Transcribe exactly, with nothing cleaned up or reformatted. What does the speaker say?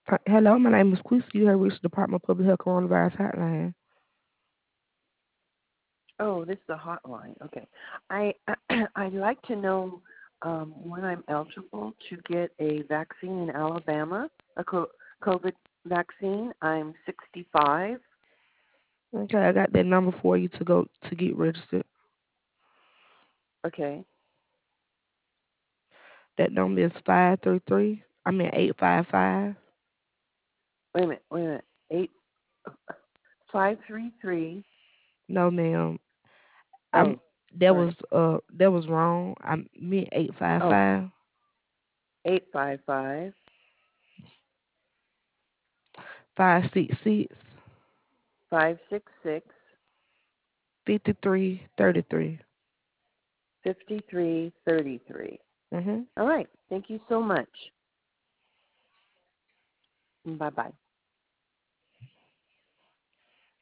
Uh, Hello, my name is Quisa. You have reached the Department of Public Health Coronavirus Hotline. Oh, this is a hotline. Okay. I I'd like to know um, when I'm eligible to get a vaccine in Alabama, a co- COVID vaccine. I'm sixty-five. Okay, I got that number for you to go to get registered. Okay. That number is five three three. I mean eight five five. Wait a minute. Wait a minute. Eight five three three. No, ma'am. I'm Oh, that was sorry. uh that was wrong. I meant eight five Oh, five eight five five five six six five six six fifty three thirty three. fifty three thirty three. Mhm. All right. Thank you so much. Bye bye.